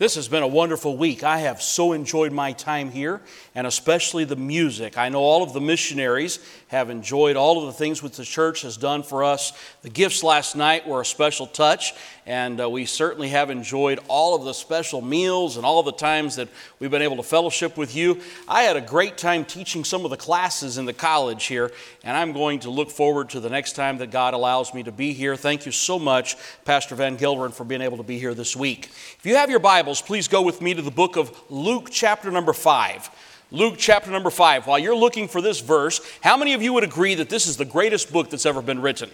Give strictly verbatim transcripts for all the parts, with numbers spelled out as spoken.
This has been a wonderful week. I have so enjoyed my time here, and especially the music. I know all of the missionaries have enjoyed all of the things which the church has done for us. The gifts last night were a special touch, and uh, we certainly have enjoyed all of the special meals and all the times that we've been able to fellowship with you. I had a great time teaching some of the classes in the college here, and I'm going to look forward to the next time that God allows me to be here. Thank you so much, Pastor Van Gilderen, for being able to be here this week. If you have your Bibles, please go with me to the book of Luke chapter number five. Luke chapter number five. While you're looking for this verse, how many of you would agree that this is the greatest book that's ever been written?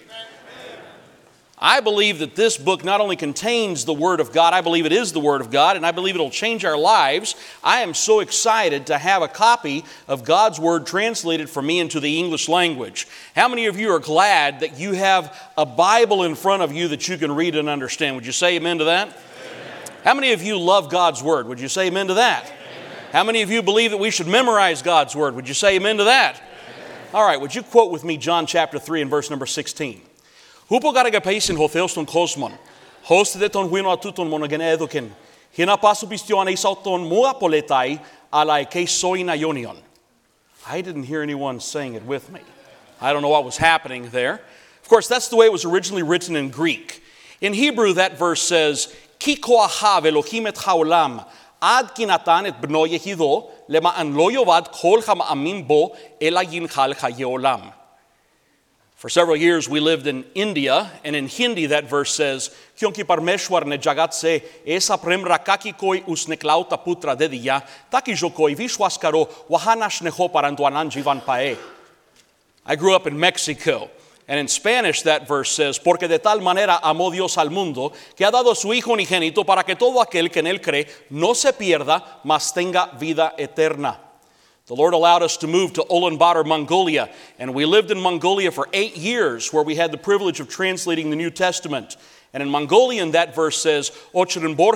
I believe that this book not only contains the Word of God, I believe it is the Word of God, and I believe it'll change our lives. I am so excited to have a copy of God's Word translated for me into the English language. How many of you are glad that you have a Bible in front of you that you can read and understand? Would you say amen to that? Amen. How many of you love God's Word? Would you say amen to that? Amen. How many of you believe that we should memorize God's Word? Would you say amen to that? Amen. All right, would you quote with me John chapter three and verse number sixteen? Hupo garaga paisin hotheoston kosmon, hostedeton huino atuton monogenedoken, hina pasupistion isauton muapoletai ala keisoina ionion. I didn't hear anyone saying it with me. I don't know what was happening there. Of course, that's the way it was originally written in Greek. In Hebrew, that verse says, Kiko ahav Elohim et haolam, ad kinatan et bno yehido, lema'an lo yovad kol hama'amim bo ela yinchal hayeolam. For several years, we lived in India, and in Hindi, that verse says, Kyonki parmeshwar ne jagat se esa prem rakaki koi usneklauta putra dediya, taki jo koi vishwas karo wahanash neho parantuanan jivan pae. I grew up in Mexico, and in Spanish, that verse says, Porque de tal manera amó Dios al mundo, que ha dado su Hijo unigénito para que todo aquel que en él cree no se pierda, mas tenga vida eterna. The Lord allowed us to move to Ulaanbaatar, Mongolia, and we lived in Mongolia for eight years where we had the privilege of translating the New Testament. And in Mongolian, that verse says, but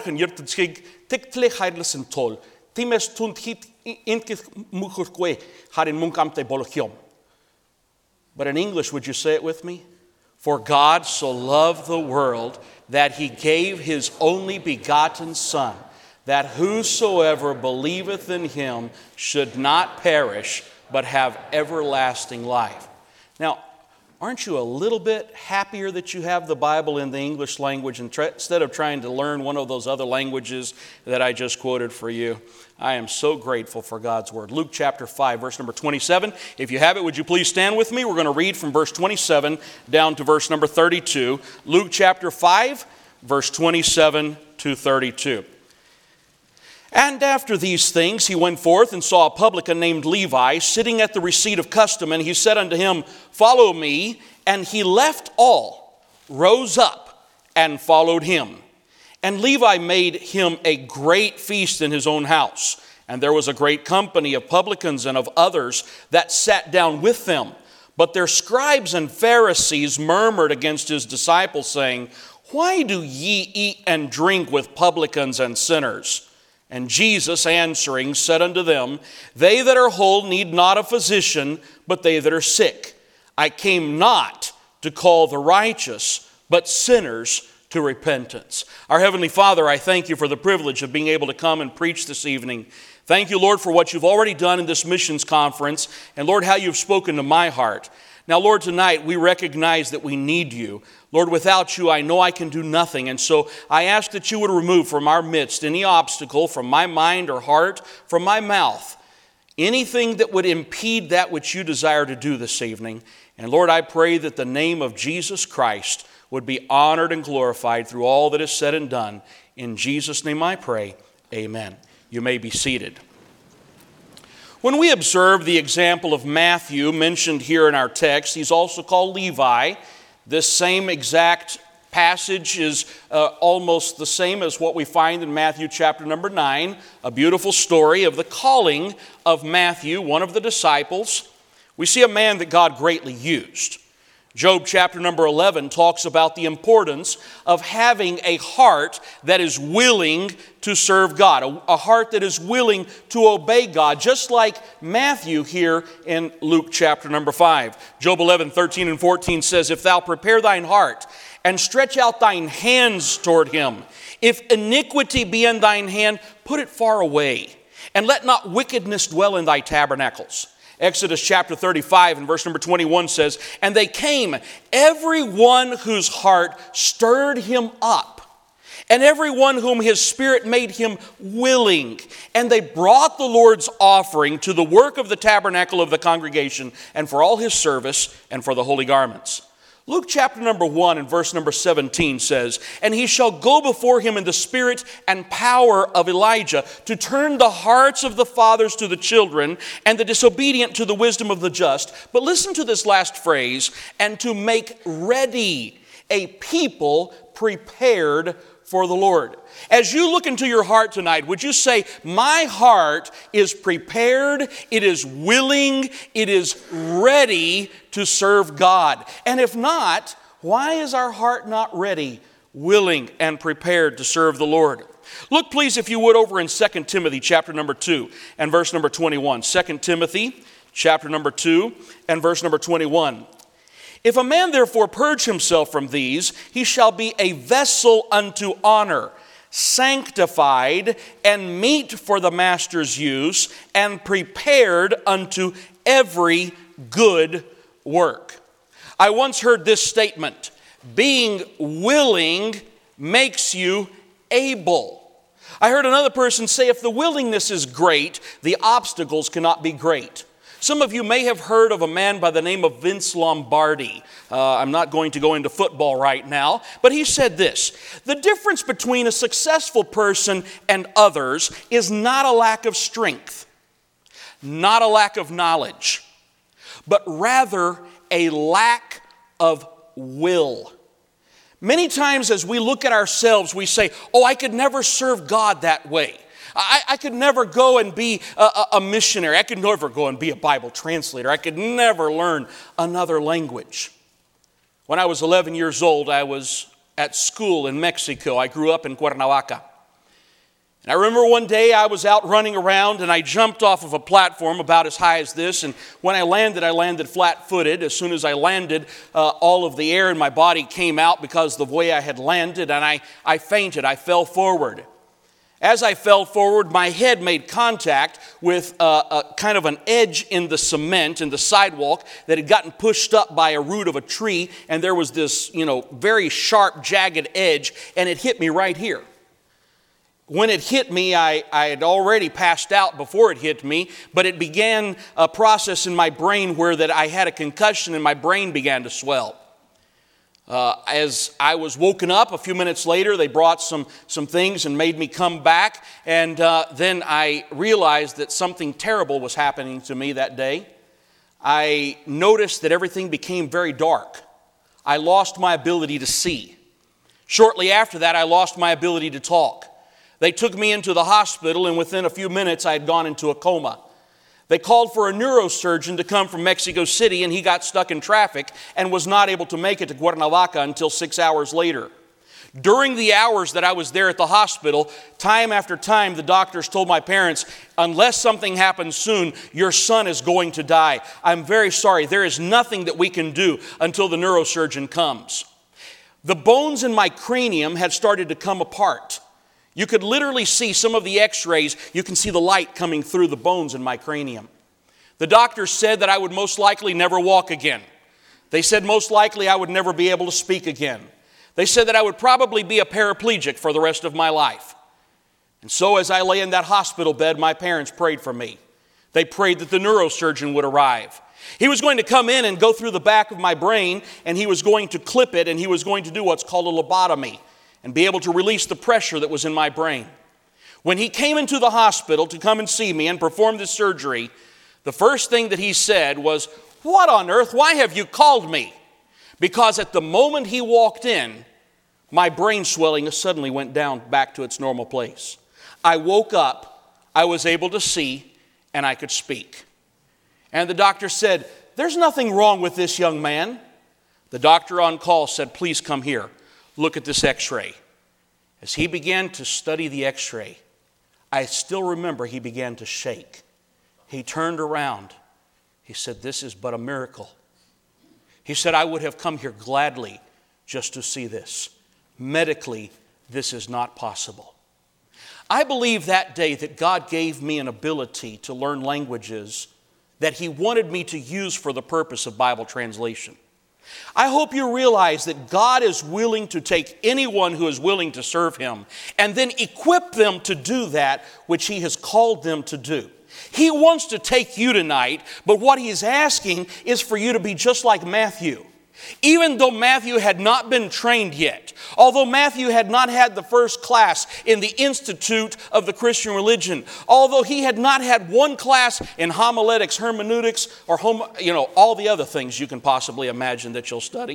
in English, would you say it with me? For God so loved the world that he gave his only begotten Son, that whosoever believeth in him should not perish, but have everlasting life. Now, aren't you a little bit happier that you have the Bible in the English language instead of trying to learn one of those other languages that I just quoted for you? I am so grateful for God's Word. Luke chapter five, verse number twenty-seven. If you have it, would you please stand with me? We're going to read from verse twenty-seven down to verse number thirty-two. Luke chapter five, verse twenty-seven to thirty-two. And after these things he went forth and saw a publican named Levi sitting at the receipt of custom, and he said unto him, Follow me. And he left all, rose up, and followed him. And Levi made him a great feast in his own house. And there was a great company of publicans and of others that sat down with them. But their scribes and Pharisees murmured against his disciples, saying, Why do ye eat and drink with publicans and sinners? And Jesus answering said unto them, They that are whole need not a physician, but they that are sick. I came not to call the righteous, but sinners to repentance. Our Heavenly Father, I thank you for the privilege of being able to come and preach this evening. Thank you, Lord, for what you've already done in this missions conference, and Lord, how you've spoken to my heart. Now, Lord, tonight we recognize that we need you. Lord, without you, I know I can do nothing. And so I ask that you would remove from our midst any obstacle from my mind or heart, from my mouth, anything that would impede that which you desire to do this evening. And Lord, I pray that the name of Jesus Christ would be honored and glorified through all that is said and done. In Jesus' name I pray, amen. You may be seated. When we observe the example of Matthew mentioned here in our text, he's also called Levi. This same exact passage is uh, almost the same as what we find in Matthew chapter number nine, a beautiful story of the calling of Matthew, one of the disciples. We see a man that God greatly used. Job chapter number eleven talks about the importance of having a heart that is willing to serve God, a, a heart that is willing to obey God, just like Matthew here in Luke chapter number five. Job eleven, thirteen and fourteen says, If thou prepare thine heart and stretch out thine hands toward him, If iniquity be in thine hand, put it far away. And let not wickedness dwell in thy tabernacles. Exodus chapter thirty-five and verse number twenty-one says, and they came, every one whose heart stirred him up, and every one whom his spirit made him willing. And they brought the Lord's offering to the work of the tabernacle of the congregation, and for all his service, and for the holy garments. Luke chapter number one and verse number seventeen says, and he shall go before him in the spirit and power of Elijah, to turn the hearts of the fathers to the children, and the disobedient to the wisdom of the just. But listen to this last phrase, and to make ready a people prepared for the Lord. As you look into your heart tonight, would you say, my heart is prepared, it is willing, it is ready to serve God? And if not, why is our heart not ready, willing, and prepared to serve the Lord? Look, please, if you would, over in Second Timothy chapter number two and verse number twenty-one. Second Timothy chapter number two and verse number twenty-one. If a man therefore purge himself from these, he shall be a vessel unto honor, sanctified and meet for the master's use, and prepared unto every good work. I once heard this statement, being willing makes you able. I heard another person say, if the willingness is great, the obstacles cannot be great. Some of you may have heard of a man by the name of Vince Lombardi. Uh, I'm not going to go into football right now, but he said this: the difference between a successful person and others is not a lack of strength, not a lack of knowledge, but rather a lack of will. Many times as we look at ourselves, we say, oh, I could never serve God that way. I, I could never go and be a, a missionary. I could never go and be a Bible translator. I could never learn another language. When I was eleven years old, I was at school in Mexico. I grew up in Cuernavaca. And I remember one day I was out running around and I jumped off of a platform about as high as this. And when I landed, I landed flat-footed. As soon as I landed, uh, all of the air in my body came out because of the way I had landed, and I, I fainted. I fell forward. As I fell forward, my head made contact with a, a kind of an edge in the cement, in the sidewalk, that had gotten pushed up by a root of a tree, and there was this, you know, very sharp, jagged edge, and it hit me right here. When it hit me, I, I had already passed out before it hit me, but it began a process in my brain where that I had a concussion and my brain began to swell. Uh, as I was woken up a few minutes later, they brought some, some things and made me come back. And uh, then I realized that something terrible was happening to me that day. I noticed that everything became very dark. I lost my ability to see. Shortly after that, I lost my ability to talk. They took me into the hospital, and within a few minutes, I had gone into a coma. They called for a neurosurgeon to come from Mexico City, and he got stuck in traffic and was not able to make it to Cuernavaca until six hours later. During the hours that I was there at the hospital, time after time, the doctors told my parents, unless something happens soon, your son is going to die. I'm very sorry. There is nothing that we can do until the neurosurgeon comes. The bones in my cranium had started to come apart. You could literally see some of the x-rays. You can see the light coming through the bones in my cranium. The doctors said that I would most likely never walk again. They said most likely I would never be able to speak again. They said that I would probably be a paraplegic for the rest of my life. And so as I lay in that hospital bed, my parents prayed for me. They prayed that the neurosurgeon would arrive. He was going to come in and go through the back of my brain, and he was going to clip it, and he was going to do what's called a lobotomy and be able to release the pressure that was in my brain. When he came into the hospital to come and see me and perform this surgery, the first thing that he said was, "What on earth? Why have you called me?" Because at the moment he walked in, my brain swelling suddenly went down back to its normal place. I woke up, I was able to see, and I could speak. And the doctor said, "There's nothing wrong with this young man." The doctor on call said, "Please come here. Look at this x-ray." As he began to study the x-ray, I still remember he began to shake. He turned around. He said, "This is but a miracle." He said, "I would have come here gladly just to see this." Medically, this is not possible. I believe that day that God gave me an ability to learn languages that He wanted me to use for the purpose of Bible translation. I hope you realize that God is willing to take anyone who is willing to serve Him and then equip them to do that which He has called them to do. He wants to take you tonight, but what He is asking is for you to be just like Matthew. Even though Matthew had not been trained yet, although Matthew had not had the first class in the Institute of the Christian Religion, although he had not had one class in homiletics, hermeneutics, or home, you know, all the other things you can possibly imagine that you'll study,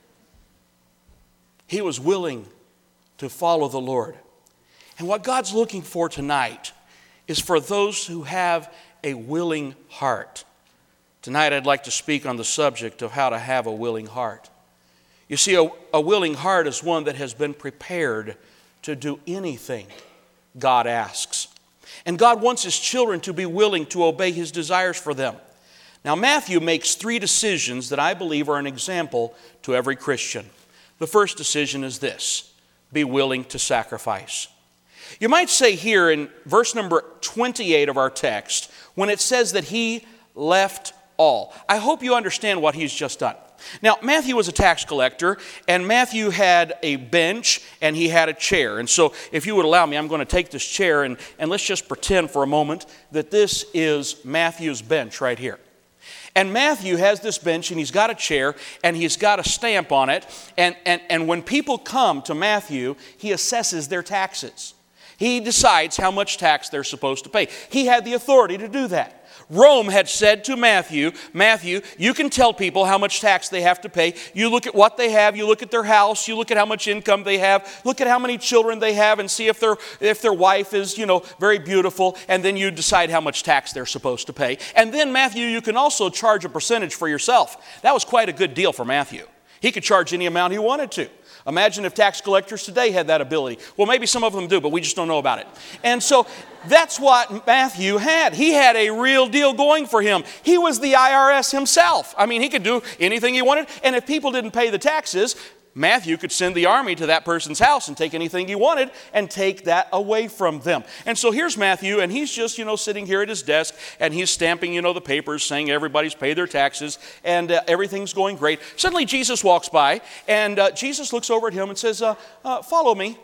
he was willing to follow the Lord. And what God's looking for tonight is for those who have a willing heart. Tonight I'd like to speak on the subject of how to have a willing heart. You see, a, a willing heart is one that has been prepared to do anything God asks. And God wants His children to be willing to obey His desires for them. Now, Matthew makes three decisions that I believe are an example to every Christian. The first decision is this: be willing to sacrifice. You might say here in verse number twenty-eight of our text, when it says that He left all. I hope you understand what He's just done. Now, Matthew was a tax collector, and Matthew had a bench, and he had a chair. And so, if you would allow me, I'm going to take this chair, and, and let's just pretend for a moment that this is Matthew's bench right here. And Matthew has this bench, and he's got a chair, and he's got a stamp on it. And, and, and when people come to Matthew, he assesses their taxes. He decides how much tax they're supposed to pay. He had the authority to do that. Rome had said to Matthew, Matthew, you can tell people how much tax they have to pay. You look at what they have, you look at their house, you look at how much income they have, look at how many children they have, and see if their if their wife is, you know, very beautiful, and then you decide how much tax they're supposed to pay. And then, Matthew, you can also charge a percentage for yourself. That was quite a good deal for Matthew. He could charge any amount he wanted to. Imagine if tax collectors today had that ability. Well, maybe some of them do, but we just don't know about it. And so that's what Matthew had. He had a real deal going for him. He was the I R S himself. I mean, he could do anything he wanted. And if people didn't pay the taxes, Matthew could send the army to that person's house and take anything he wanted and take that away from them. And so here's Matthew, and he's just, you know, sitting here at his desk, and he's stamping, you know, the papers saying everybody's paid their taxes, and uh, everything's going great. Suddenly Jesus walks by, and uh, Jesus looks over at him and says, uh, uh, follow me.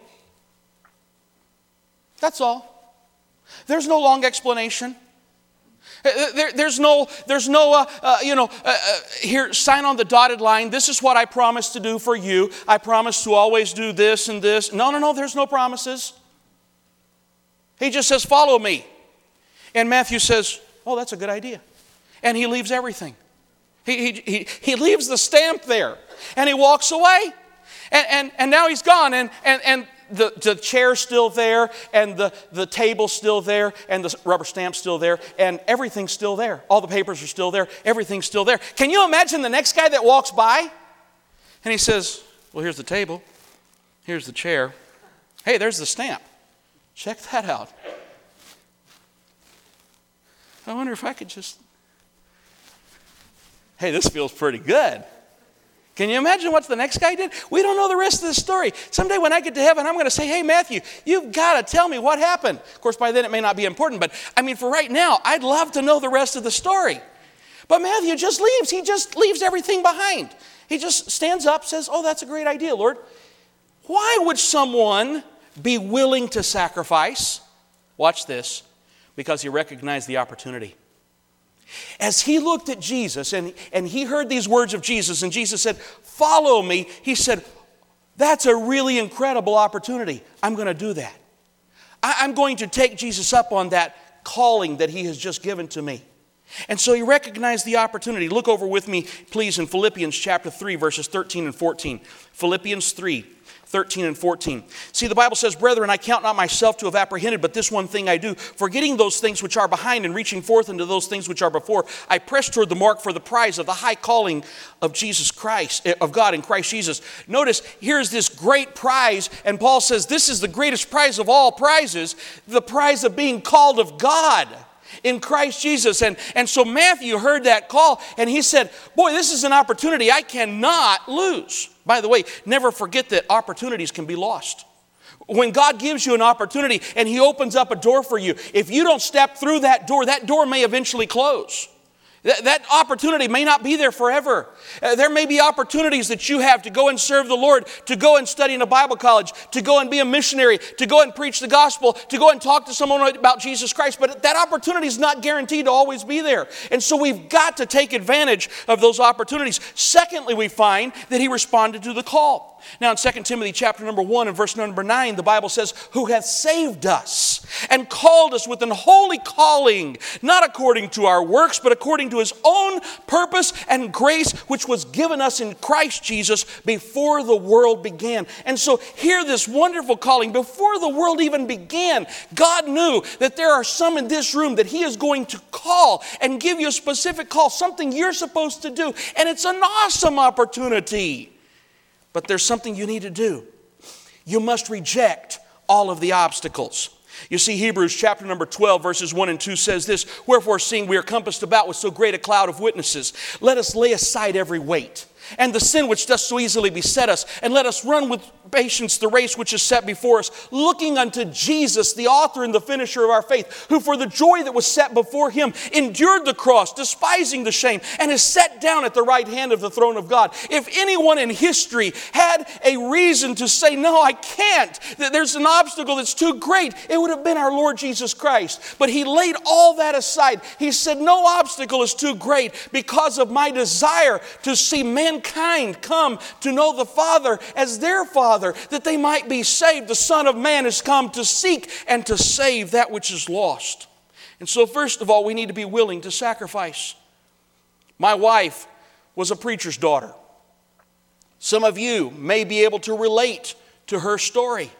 That's all. There's no long explanation. There, there's no, there's no, uh, uh, you know, uh, uh, here, sign on the dotted line. This is what I promised to do for you. I promise to always do this and this. No, no, no, there's no promises. He just says, follow me. And Matthew says, oh, that's a good idea. And he leaves everything. He, he, he, he leaves the stamp there. And he walks away. And, and, and now he's gone. And, and, and The, the chair's still there, and the, the table's still there, and the rubber stamp's still there, and everything's still there. All the papers are still there. Everything's still there. Can you imagine the next guy that walks by? And he says, well, here's the table. Here's the chair. Hey, there's the stamp. Check that out. I wonder if I could just... Hey, this feels pretty good. Can you imagine what the next guy did? We don't know the rest of the story. Someday when I get to heaven, I'm going to say, hey, Matthew, you've got to tell me what happened. Of course, by then it may not be important, but I mean, for right now, I'd love to know the rest of the story. But Matthew just leaves. He just leaves everything behind. He just stands up, says, oh, that's a great idea, Lord. Why would someone be willing to sacrifice? Watch this. Because he recognized the opportunity. As he looked at Jesus and, and he heard these words of Jesus, and Jesus said, follow me, he said, that's a really incredible opportunity. I'm going to do that. I, I'm going to take Jesus up on that calling that he has just given to me. And so he recognized the opportunity. Look over with me, please, in Philippians chapter three, verses thirteen and fourteen. Philippians three, thirteen and fourteen. See, the Bible says, brethren, I count not myself to have apprehended, but this one thing I do, forgetting those things which are behind and reaching forth into those things which are before, I press toward the mark for the prize of the high calling of Jesus Christ, of God in Christ Jesus. Notice, here's this great prize, and Paul says, this is the greatest prize of all prizes, the prize of being called of God in Christ Jesus. And, and so Matthew heard that call, and he said, boy, this is an opportunity I cannot lose. By the way, never forget that opportunities can be lost. When God gives you an opportunity and He opens up a door for you, if you don't step through that door, that door may eventually close. That, that opportunity may not be there forever. Uh, there may be opportunities that you have to go and serve the Lord, to go and study in a Bible college, to go and be a missionary, to go and preach the gospel, to go and talk to someone about Jesus Christ. But that opportunity is not guaranteed to always be there. And so we've got to take advantage of those opportunities. Secondly, we find that he responded to the call. Now in Second Timothy chapter number one and verse number nine, the Bible says, who hath saved us and called us with an holy calling, not according to our works, but according to his own purpose and grace, which was given us in Christ Jesus before the world began. And so hear this wonderful calling. Before the world even began, God knew that there are some in this room that he is going to call and give you a specific call, something you're supposed to do. And it's an awesome opportunity. But there's something you need to do. You must reject all of the obstacles. You see, Hebrews chapter number twelve, verses one and two says this, wherefore, seeing we are compassed about with so great a cloud of witnesses, let us lay aside every weight and the sin which does so easily beset us, and let us run with patience the race which is set before us, looking unto Jesus, the author and the finisher of our faith, who for the joy that was set before him endured the cross, despising the shame, and is set down at the right hand of the throne of God. If anyone in history had a reason to say, no, I can't, that there's an obstacle that's too great, it would have been our Lord Jesus Christ. But he laid all that aside. He said, no obstacle is too great because of my desire to see mankind come to know the Father as their Father, that they might be saved. The Son of Man has come to seek and to save that which is lost. And so first of all, we need to be willing to sacrifice. My wife was a preacher's daughter. Some of you may be able to relate to her story.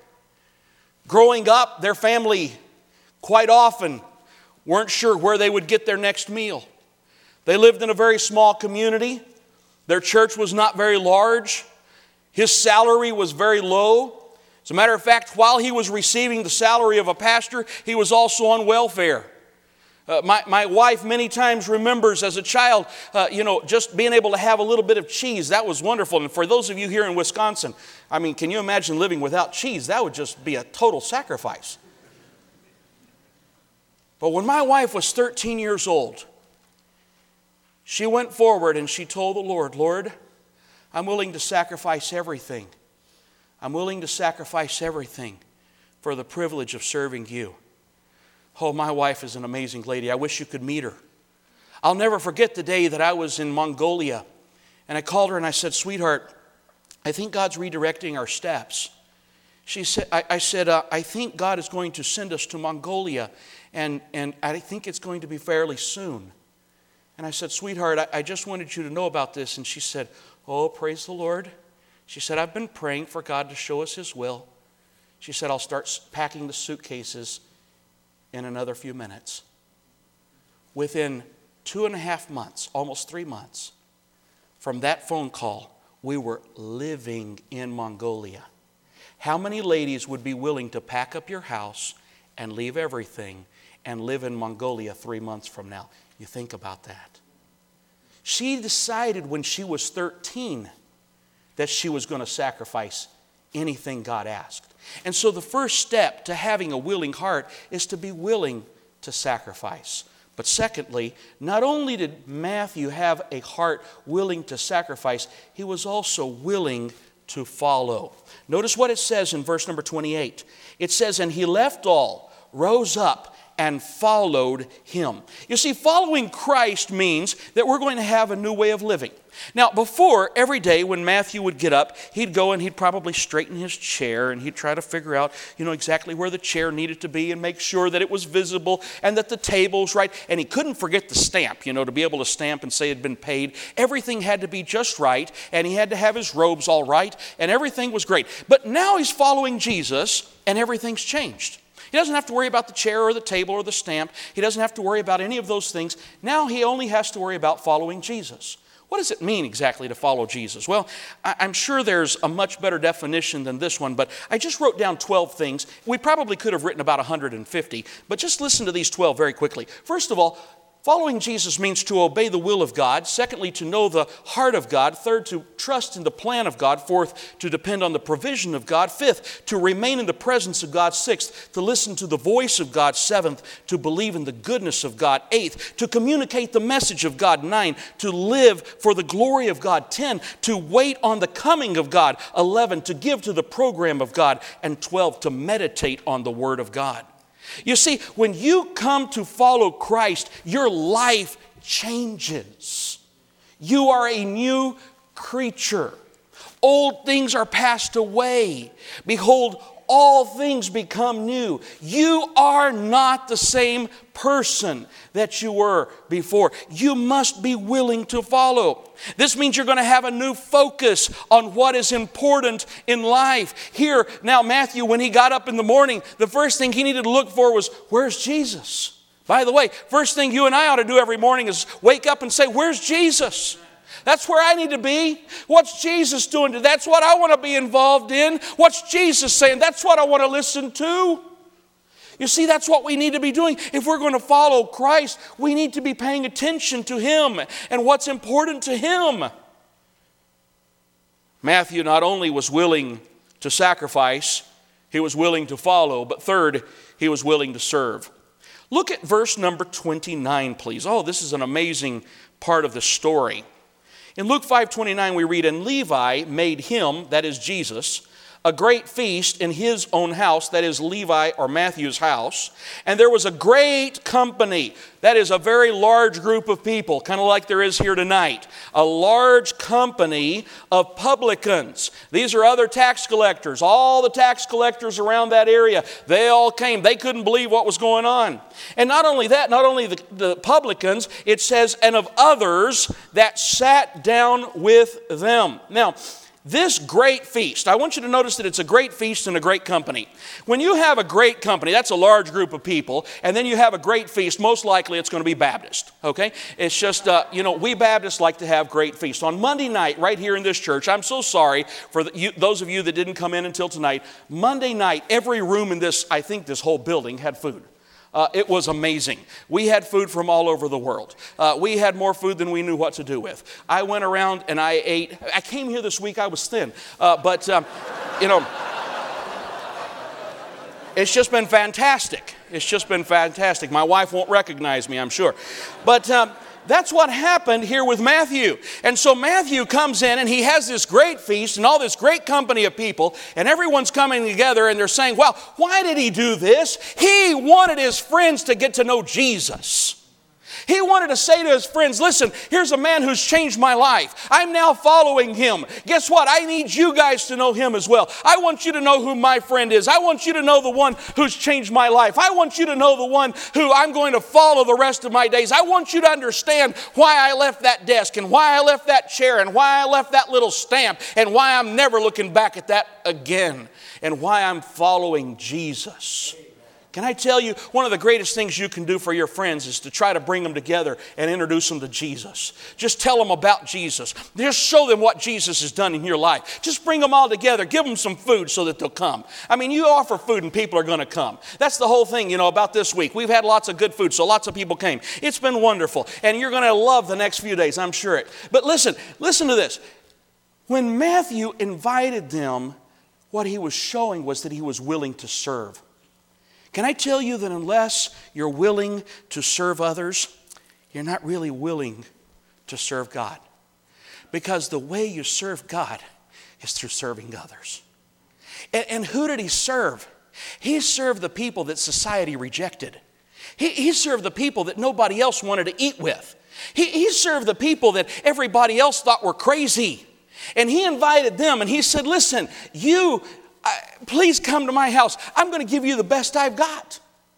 Growing up, their family quite often weren't sure where they would get their next meal. They lived in a very small community. Their church was not very large. His salary was very low. As a matter of fact, while he was receiving the salary of a pastor, he was also on welfare. Uh, my, my wife many times remembers as a child, uh, you know, just being able to have a little bit of cheese. That was wonderful. And for those of you here in Wisconsin, I mean, can you imagine living without cheese? That would just be a total sacrifice. But when my wife was thirteen years old, she went forward and she told the Lord, Lord, I'm willing to sacrifice everything. I'm willing to sacrifice everything for the privilege of serving you. Oh, my wife is an amazing lady. I wish you could meet her. I'll never forget the day that I was in Mongolia, and I called her and I said, sweetheart, I think God's redirecting our steps. She said, I, I said, uh, I think God is going to send us to Mongolia, and, and I think it's going to be fairly soon. And I said, sweetheart, I, I just wanted you to know about this. And she said, oh, praise the Lord. She said, I've been praying for God to show us his will. She said, I'll start packing the suitcases in another few minutes. Within two and a half months, almost three months, from that phone call, we were living in Mongolia. How many ladies would be willing to pack up your house and leave everything and live in Mongolia three months from now? You think about that. She decided when she was thirteen that she was going to sacrifice anything God asked. And so the first step to having a willing heart is to be willing to sacrifice. But secondly, not only did Matthew have a heart willing to sacrifice, he was also willing to follow. Notice what it says in verse number twenty-eight. It says, and he left all, rose up, and followed him. You see, following Christ means that we're going to have a new way of living. Now, before, every day when Matthew would get up, he'd go and he'd probably straighten his chair and he'd try to figure out, you know, exactly where the chair needed to be and make sure that it was visible and that the table's right. And he couldn't forget the stamp, you know, to be able to stamp and say it had been paid. Everything had to be just right, and he had to have his robes all right, and everything was great. But now he's following Jesus, and everything's changed. He doesn't have to worry about the chair or the table or the stamp. He doesn't have to worry about any of those things. Now he only has to worry about following Jesus. What does it mean exactly to follow Jesus? Well, I'm sure there's a much better definition than this one, but I just wrote down twelve things. We probably could have written about one hundred fifty, but just listen to these twelve very quickly. First of all, Following Jesus means to obey the will of God. Secondly, to know the heart of God. Third, to trust in the plan of God. Fourth, to depend on the provision of God. Fifth, to remain in the presence of God. Sixth, to listen to the voice of God. Seventh, to believe in the goodness of God. Eighth, to communicate the message of God. Nine, to live for the glory of God. Ten, to wait on the coming of God. Eleven, to give to the program of God. And twelve, to meditate on the Word of God. You see, when you come to follow Christ, your life changes. You are a new creature. Old things are passed away. Behold, all things become new. You are not the same person that you were before. You must be willing to follow. This means you're going to have a new focus on what is important in life. Here, now Matthew, when he got up in the morning, the first thing he needed to look for was, where's Jesus? By the way, first thing you and I ought to do every morning is wake up and say, where's Jesus? That's where I need to be. What's Jesus doing? That's what I want to be involved in. What's Jesus saying? That's what I want to listen to. You see, that's what we need to be doing. If we're going to follow Christ, we need to be paying attention to Him and what's important to Him. Matthew not only was willing to sacrifice, he was willing to follow, but third, he was willing to serve. Look at verse number twenty-nine, please. Oh, this is an amazing part of the story. In Luke five twenty-nine we read, and Levi made him, that is Jesus, a great feast in his own house, that is Levi or Matthew's house. And there was a great company, that is a very large group of people, kind of like there is here tonight. A large company of publicans. These are other tax collectors. All the tax collectors around that area, they all came. They couldn't believe what was going on. And not only that, not only the, the publicans, it says, and of others that sat down with them. Now, this great feast, I want you to notice that it's a great feast and a great company. When you have a great company, that's a large group of people, and then you have a great feast, most likely it's going to be Baptist, okay? It's just, uh, you know, we Baptists like to have great feasts. On Monday night, right here in this church, I'm so sorry for the, you, those of you that didn't come in until tonight. Monday night, every room in this, I think this whole building had food. Uh, it was amazing. We had food from all over the world. Uh, we had more food than we knew what to do with. I went around and I ate. I came here this week, I was thin. Uh, but, um, you know, it's just been fantastic. It's just been fantastic. My wife won't recognize me, I'm sure. But um, that's what happened here with Matthew. And so Matthew comes in and he has this great feast and all this great company of people, and everyone's coming together and they're saying, well, why did he do this? He wanted his friends to get to know Jesus. He wanted to say to his friends, listen, here's a man who's changed my life. I'm now following him. Guess what? I need you guys to know him as well. I want you to know who my friend is. I want you to know the one who's changed my life. I want you to know the one who I'm going to follow the rest of my days. I want you to understand why I left that desk and why I left that chair and why I left that little stamp and why I'm never looking back at that again and why I'm following Jesus. Can I tell you, one of the greatest things you can do for your friends is to try to bring them together and introduce them to Jesus. Just tell them about Jesus. Just show them what Jesus has done in your life. Just bring them all together. Give them some food so that they'll come. I mean, you offer food and people are going to come. That's the whole thing, you know, about this week. We've had lots of good food, so lots of people came. It's been wonderful, and you're going to love the next few days, I'm sure it. But listen, listen to this. When Matthew invited them, what he was showing was that he was willing to serve. Can I tell you that unless you're willing to serve others, you're not really willing to serve God? Because the way you serve God is through serving others. And, and who did he serve? He served the people that society rejected. He, he served the people that nobody else wanted to eat with. He, he served the people that everybody else thought were crazy. And he invited them and he said, listen, you... Uh, please come to my house. I'm going to give you the best I've got.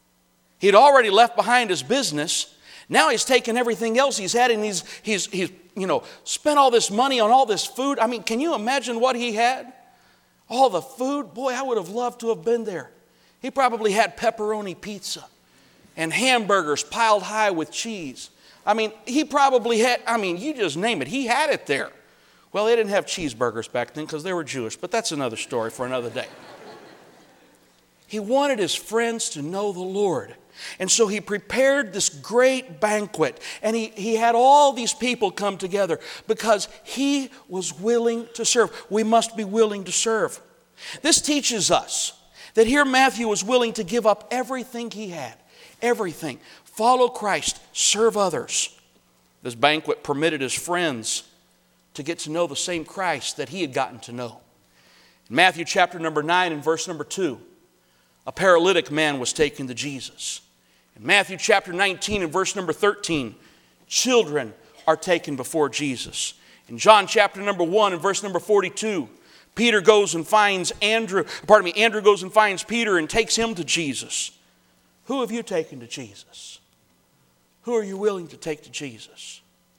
He'd already left behind his business. Now he's taken everything else he's had and he's, he's, he's, you know, spent all this money on all this food. I mean, can you imagine what he had? All the food. Boy, I would have loved to have been there. He probably had pepperoni pizza and hamburgers piled high with cheese. I mean, he probably had, I mean, you just name it. He had it there. Well, they didn't have cheeseburgers back then because they were Jewish, but that's another story for another day. He wanted his friends to know the Lord. And so he prepared this great banquet, and he, he had all these people come together because he was willing to serve. We must be willing to serve. This teaches us that here Matthew was willing to give up everything he had, everything. Follow Christ, serve others. This banquet permitted his friends to get to know the same Christ that he had gotten to know. In Matthew chapter number nine and verse number two, a paralytic man was taken to Jesus. In Matthew chapter nineteen and verse number thirteen, children are taken before Jesus. In John chapter number one and verse number forty-two, Peter goes and finds Andrew, pardon me, Andrew goes and finds Peter and takes him to Jesus. Who have you taken to Jesus? Who are you willing to take to Jesus?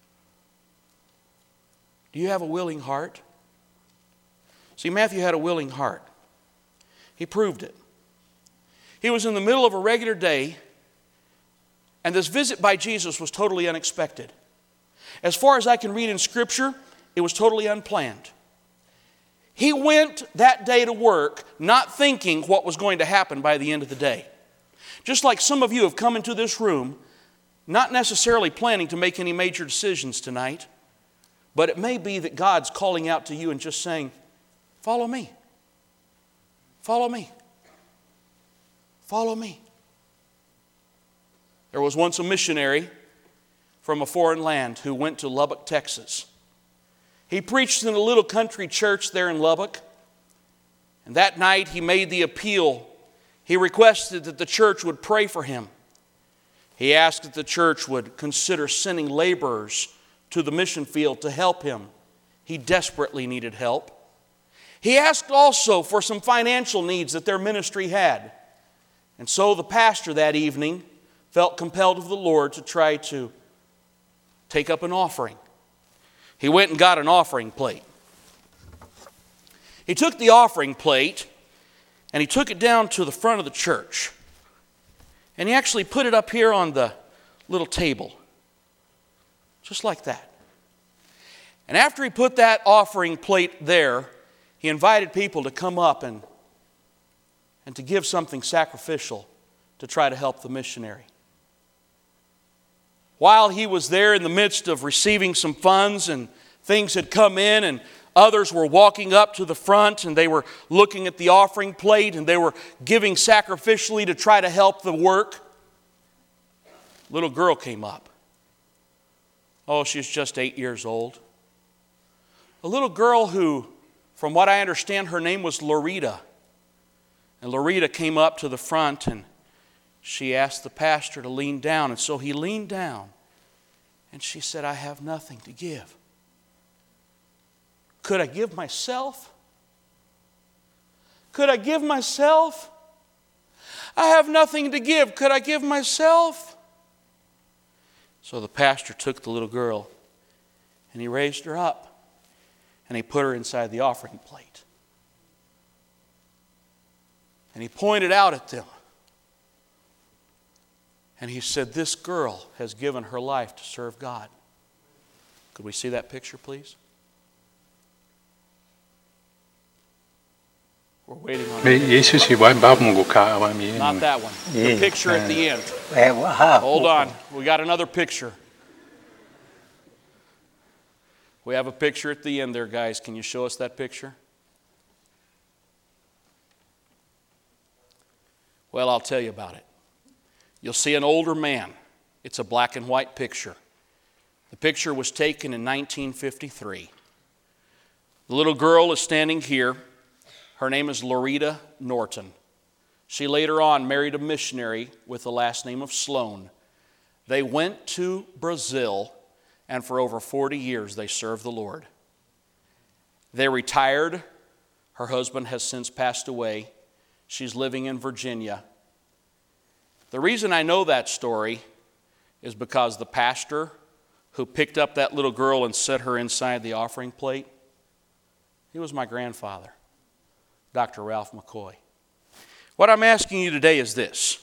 Do you have a willing heart? See, Matthew had a willing heart. He proved it. He was in the middle of a regular day, and this visit by Jesus was totally unexpected. As far as I can read in Scripture, it was totally unplanned. He went that day to work not thinking what was going to happen by the end of the day. Just like some of you have come into this room, not necessarily planning to make any major decisions tonight, but it may be that God's calling out to you and just saying, follow me. Follow me. Follow me. There was once a missionary from a foreign land who went to Lubbock, Texas. He preached in a little country church there in Lubbock. And that night he made the appeal. He requested that the church would pray for him. He asked that the church would consider sending laborers to the mission field to help him. He desperately needed help. He asked also for some financial needs that their ministry had. And so the pastor that evening felt compelled of the Lord to try to take up an offering. He went and got an offering plate. He took the offering plate and he took it down to the front of the church. And he actually put it up here on the little table. Just like that. And after he put that offering plate there, he invited people to come up and, and to give something sacrificial to try to help the missionary. While he was there in the midst of receiving some funds and things had come in and others were walking up to the front and they were looking at the offering plate and they were giving sacrificially to try to help the work, a little girl came up. Oh, she's just eight years old. A little girl who, from what I understand, her name was Loretta. And Loretta came up to the front and she asked the pastor to lean down. And so he leaned down and she said, I have nothing to give. Could I give myself? Could I give myself? I have nothing to give. Could I give myself? So the pastor took the little girl and he raised her up and he put her inside the offering plate. And he pointed out at them. And he said, this girl has given her life to serve God. Could we see that picture, please? We're waiting on it. Not that one. The picture at the end. Hold on. We got another picture. We have a picture at the end there, guys. Can you show us that picture? Well, I'll tell you about it. You'll see an older man. It's a black and white picture. The picture was taken in nineteen fifty-three. The little girl is standing here. Her name is Loretta Norton. She later on married a missionary with the last name of Sloan. They went to Brazil, and for over forty years they served the Lord. They retired. Her husband has since passed away. She's living in Virginia. The reason I know that story is because the pastor who picked up that little girl and set her inside the offering plate, he was my grandfather, Doctor Ralph McCoy. What I'm asking you today is this.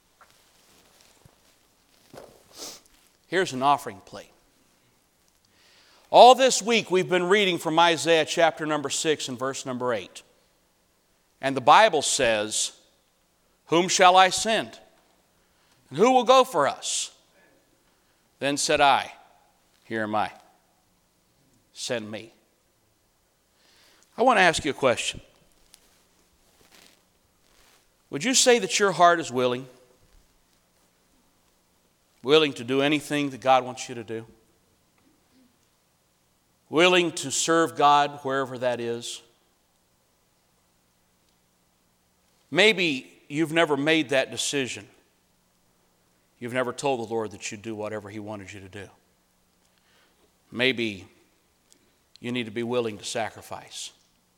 Here's an offering plate. All this week we've been reading from Isaiah chapter number six and verse number eight. And the Bible says, Whom shall I send? And who will go for us? Then said I, Here am I. Send me. I want to ask you a question. Would you say that your heart is willing? Willing to do anything that God wants you to do? Willing to serve God wherever that is? Maybe you've never made that decision. You've never told the Lord that you'd do whatever He wanted you to do. Maybe you need to be willing to sacrifice.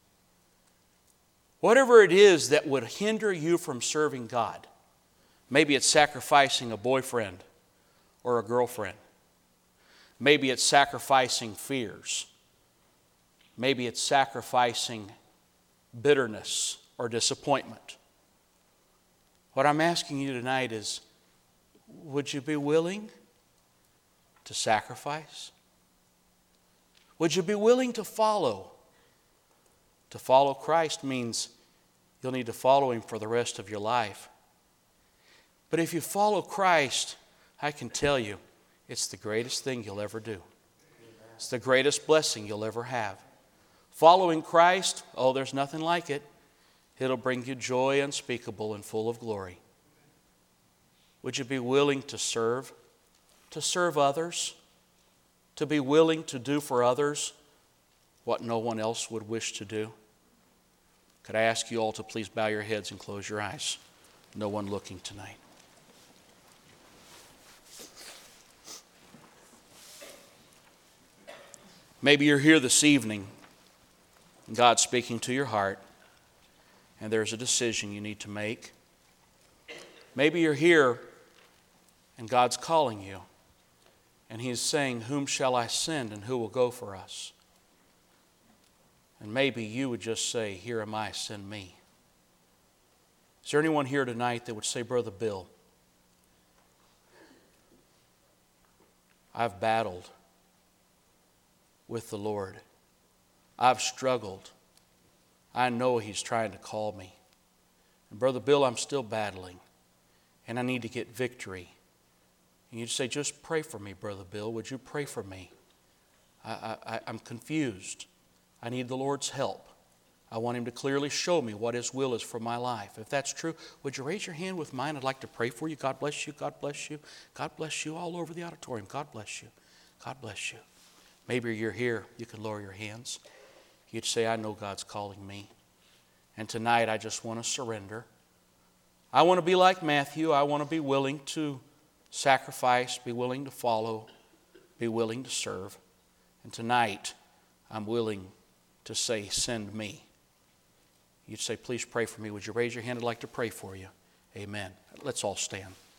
Whatever it is that would hinder you from serving God, maybe it's sacrificing a boyfriend or a girlfriend. Maybe it's sacrificing fears. Maybe it's sacrificing bitterness or disappointment. What I'm asking you tonight is, would you be willing to sacrifice? Would you be willing to follow? To follow Christ means you'll need to follow Him for the rest of your life. But if you follow Christ, I can tell you, it's the greatest thing you'll ever do. It's the greatest blessing you'll ever have. Following Christ, oh, there's nothing like it. It'll bring you joy unspeakable and full of glory. Would you be willing to serve? To serve others? To be willing to do for others what no one else would wish to do? Could I ask you all to please bow your heads and close your eyes? No one looking tonight. Maybe you're here this evening, and God's speaking to your heart, and there's a decision you need to make. Maybe you're here, and God's calling you, and He's saying, Whom shall I send, and who will go for us? And maybe you would just say, Here am I, send me. Is there anyone here tonight that would say, Brother Bill, I've battled with the Lord. I've struggled. I know He's trying to call me. And Brother Bill, I'm still battling. And I need to get victory. And you'd say, just pray for me, Brother Bill. Would you pray for me? I, I, I'm confused. I need the Lord's help. I want Him to clearly show me what His will is for my life. If that's true, would you raise your hand with mine? I'd like to pray for you. God bless you. God bless you. God bless you all over the auditorium. God bless you. God bless you. Maybe you're here. You can lower your hands. You'd say, I know God's calling me. And tonight I just want to surrender. I want to be like Matthew. I want to be willing to sacrifice, be willing to follow, be willing to serve. And tonight I'm willing to say, send me. You'd say, please pray for me. Would you raise your hand? I'd like to pray for you. Amen. Let's all stand.